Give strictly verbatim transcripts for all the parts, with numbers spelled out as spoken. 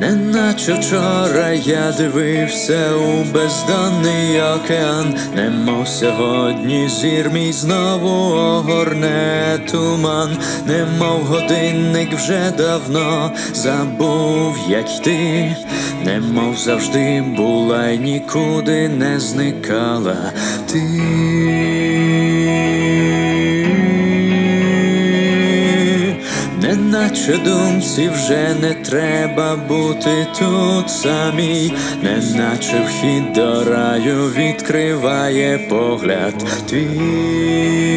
Неначе вчора я дивився у бездонний океан, немов сьогодні зір мій знову огорне туман, немов годинник вже давно забув, як йти, немов завжди була й нікуди не зникала ти. Неначе думці вже не треба бути тут самій, неначе вхід до раю відкриває погляд твій.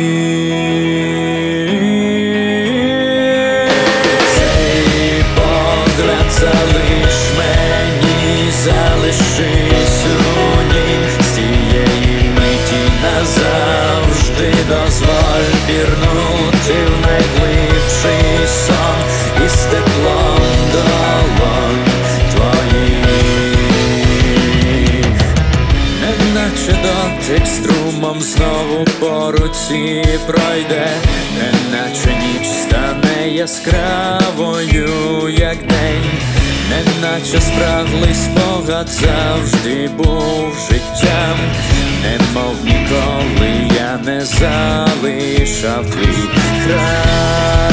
Цей погляд залиш мені, залишись у нім, з тієї миті назавжди дозволь пірнути в найглибший сон із теплом долонь твоїх. Неначе дотик струмом знову по руці пройде, неначе ніч стане яскравою, як день, неначе спраглий спогад завжди був життям, немов ніколи я не залишав твій край.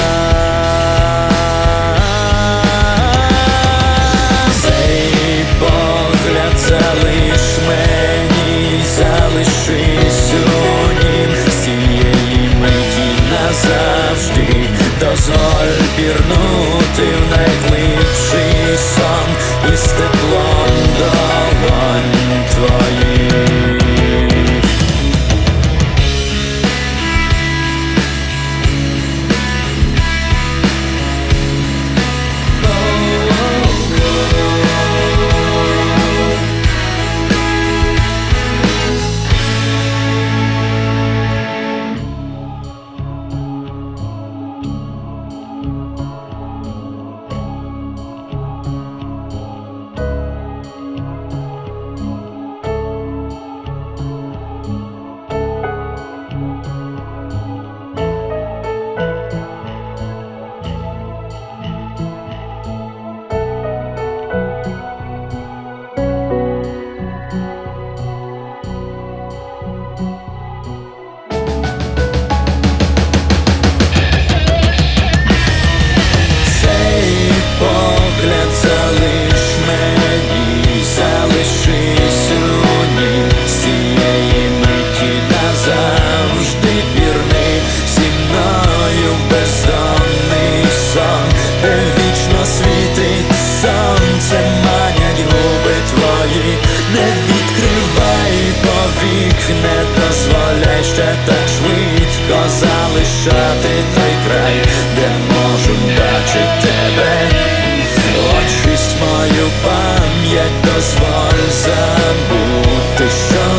Цей погляд залиш мені, залишись у нім, з цієї миті назавжди дозволь пірнути в найглибший сон із теплом долонь твоїх. Не відкривай повік, не дозволяй ще так швидко залишати той край, де можу бачити тебе. Очисть мою пам'ять, дозволь забути, що